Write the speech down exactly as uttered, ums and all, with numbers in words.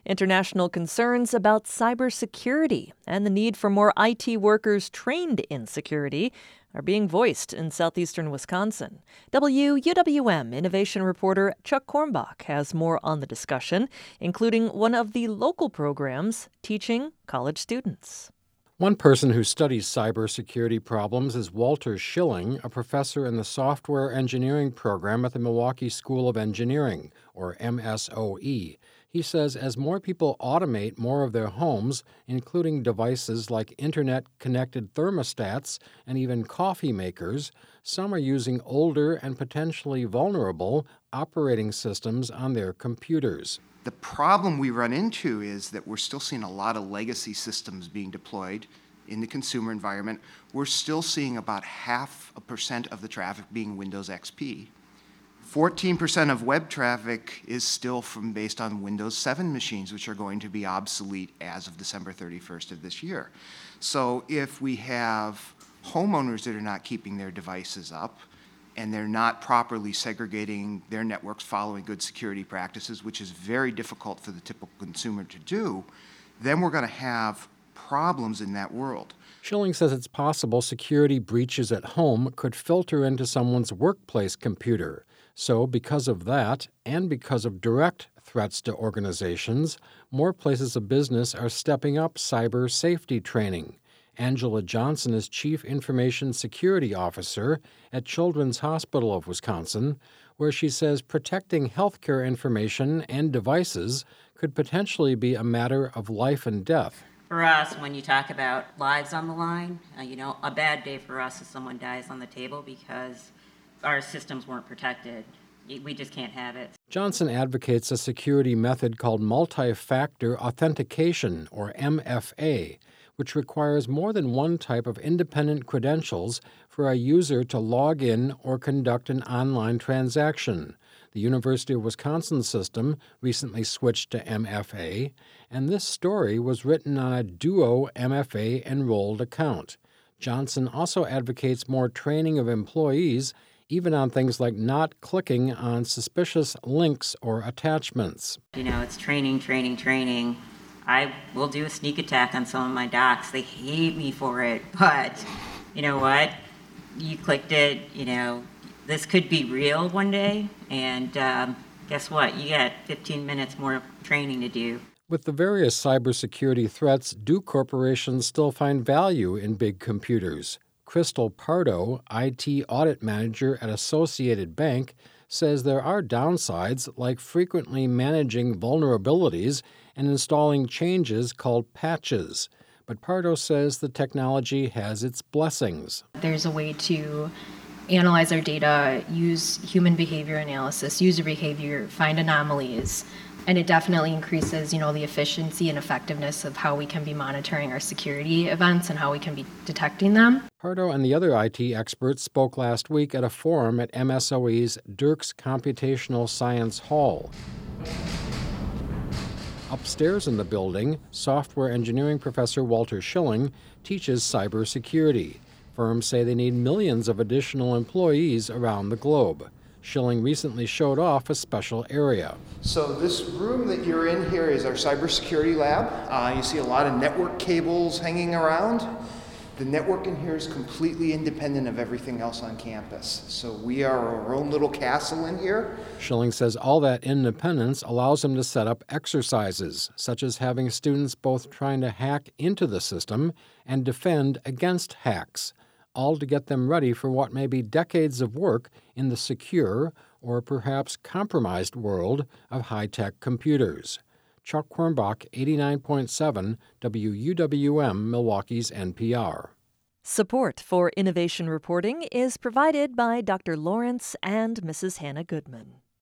International concerns about cybersecurity and the need for more I T workers trained in security are being voiced in southeastern Wisconsin. W U W M innovation reporter Chuck Kornbach has more on the discussion, including one of the local programs teaching college students. One person who studies cybersecurity problems is Walter Schilling, a professor in the software engineering program at the Milwaukee School of Engineering, or M S O E. He says as more people automate more of their homes, including devices like internet-connected thermostats and even coffee makers, some are using older and potentially vulnerable operating systems on their computers. The problem we run into is that we're still seeing a lot of legacy systems being deployed in the consumer environment. We're still seeing about half a percent of the traffic being Windows X P. fourteen percent of web traffic is still from based on Windows seven machines, which are going to be obsolete as of December thirty-first of this year. So if we have homeowners that are not keeping their devices up, and they're not properly segregating their networks following good security practices, which is very difficult for the typical consumer to do, then we're going to have problems in that world. Schilling says it's possible security breaches at home could filter into someone's workplace computer. So because of that, and because of direct threats to organizations, more places of business are stepping up cyber safety training. Angela Johnson is Chief Information Security Officer at Children's Hospital of Wisconsin, where she says protecting healthcare information and devices could potentially be a matter of life and death. For us, when you talk about lives on the line, uh, you know, a bad day for us is someone dies on the table because our systems weren't protected. We just can't have it. Johnson advocates a security method called multi-factor authentication, or M F A, which requires more than one type of independent credentials for a user to log in or conduct an online transaction. The University of Wisconsin system recently switched to M F A, and this story was written on a Duo M F A enrolled account. Johnson also advocates more training of employees, even on things like not clicking on suspicious links or attachments. You know, it's training, training, training. I will do a sneak attack on some of my docs. They hate me for it, but you know what? You clicked it, you know, this could be real one day, and um, guess what? You got fifteen minutes more training to do. With the various cybersecurity threats, do corporations still find value in big computers? Crystal Pardo, I T audit manager at Associated Bank, says there are downsides like frequently managing vulnerabilities and installing changes called patches. But Pardo says the technology has its blessings. There's a way to analyze our data, use human behavior analysis, user behavior, find anomalies, and it definitely increases, you know, the efficiency and effectiveness of how we can be monitoring our security events and how we can be detecting them. Pardo and the other I T experts spoke last week at a forum at M S O E's Dirks Computational Science Hall. Upstairs in the building, software engineering professor Walter Schilling teaches cybersecurity. Firms say they need millions of additional employees around the globe. Schilling recently showed off a special area. So this room that you're in here is our cybersecurity lab. Uh, you see a lot of network cables hanging around. The network in here is completely independent of everything else on campus. So we are our own little castle in here. Schilling says all that independence allows him to set up exercises, such as having students both trying to hack into the system and defend against hacks, all to get them ready for what may be decades of work in the secure or perhaps compromised world of high-tech computers. Chuck Kornbach, eighty-nine point seven W U W M, Milwaukee's N P R. Support for innovation reporting is provided by Doctor Lawrence and Missus Hannah Goodman.